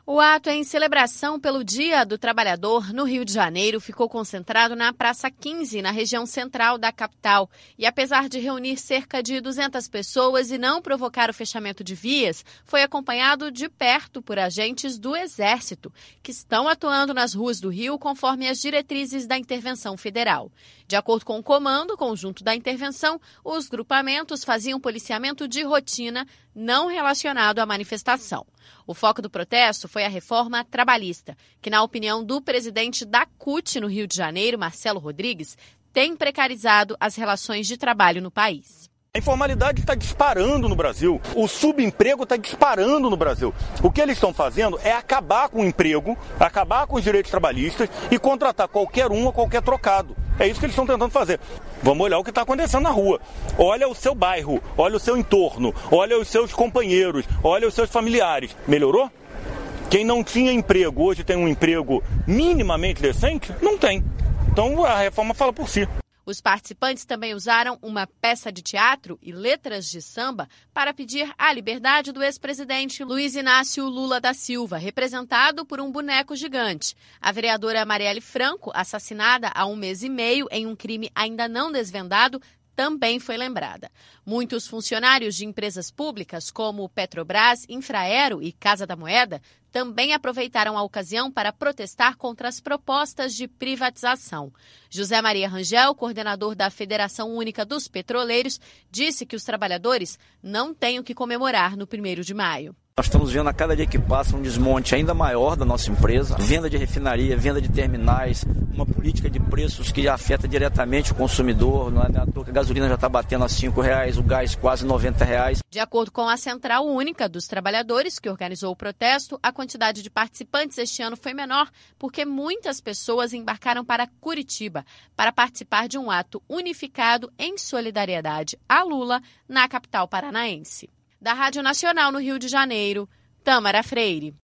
O ato em celebração pelo Dia do Trabalhador no Rio de Janeiro ficou concentrado na Praça 15, na região central da capital. E apesar de reunir cerca de 200 pessoas e não provocar o fechamento de vias, foi acompanhado de perto por agentes do Exército, que estão atuando nas ruas do Rio conforme as diretrizes da intervenção federal. De acordo com o comando conjunto da intervenção, os grupamentos faziam policiamento de rotina não relacionado à manifestação. O foco do protesto foi a reforma trabalhista, que, na opinião do presidente da CUT no Rio de Janeiro, Marcelo Rodrigues, tem precarizado as relações de trabalho no país. A informalidade está disparando no Brasil, o subemprego está disparando no Brasil. O que eles estão fazendo é acabar com o emprego, acabar com os direitos trabalhistas e contratar qualquer um a qualquer trocado. É isso que eles estão tentando fazer. Vamos olhar o que está acontecendo na rua. Olha o seu bairro, olha o seu entorno, olha os seus companheiros, olha os seus familiares. Melhorou? Quem não tinha emprego hoje tem um emprego minimamente decente? Não tem. Então a reforma fala por si. Os participantes também usaram uma peça de teatro e letras de samba para pedir a liberdade do ex-presidente Luiz Inácio Lula da Silva, representado por um boneco gigante. A vereadora Marielle Franco, assassinada há 1 mês e meio em um crime ainda não desvendado, também foi lembrada. Muitos funcionários de empresas públicas, como Petrobras, Infraero e Casa da Moeda, também aproveitaram a ocasião para protestar contra as propostas de privatização. José Maria Rangel, coordenador da Federação Única dos Petroleiros, disse que os trabalhadores não têm o que comemorar no 1º de maio. Nós estamos vendo a cada dia que passa um desmonte ainda maior da nossa empresa, venda de refinaria, venda de terminais, uma política de preços que afeta diretamente o consumidor. Não é à toa que a gasolina já está batendo a R$5, o gás quase R$90. De acordo com a Central Única dos Trabalhadores, que organizou o protesto, a quantidade de participantes este ano foi menor porque muitas pessoas embarcaram para Curitiba para participar de um ato unificado em solidariedade a Lula na capital paranaense. Da Rádio Nacional no Rio de Janeiro, Tâmara Freire.